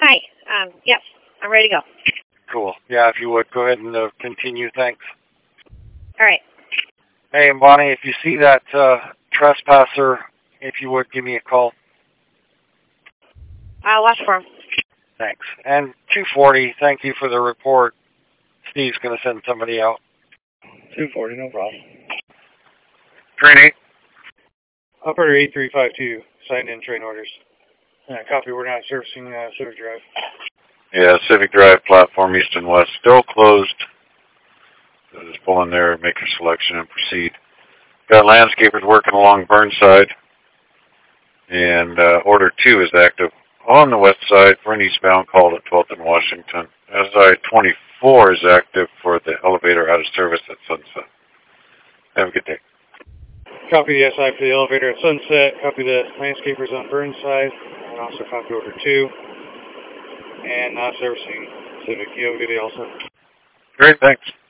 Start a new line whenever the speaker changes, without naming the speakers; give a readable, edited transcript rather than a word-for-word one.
Hi. Yes, I'm ready to go.
Cool. Yeah, if you would, go ahead and continue. Thanks.
All right.
Hey, and Bonnie, if you see that trespasser, if you would, give me a call.
I'll watch for him.
Thanks. And 240, thank you for the report. Steve's going to send somebody out.
240, no problem.
Train 8.
Operator 8352, signed in train orders. Copy, we're not servicing Civic Drive.
Yeah, Civic Drive platform east and west, still closed. So just pull in there, make your selection, and proceed. Got landscapers working along Burnside. And Order 2 is active on the west side for an eastbound call at 12th and Washington. SI-24 is active for the elevator out of service at Sunset. Have a good day.
Copy the SI for the elevator at Sunset. Copy the landscapers on Burnside. And also copy Order 2. And not servicing Civic. You have a good day also.
Great, thanks.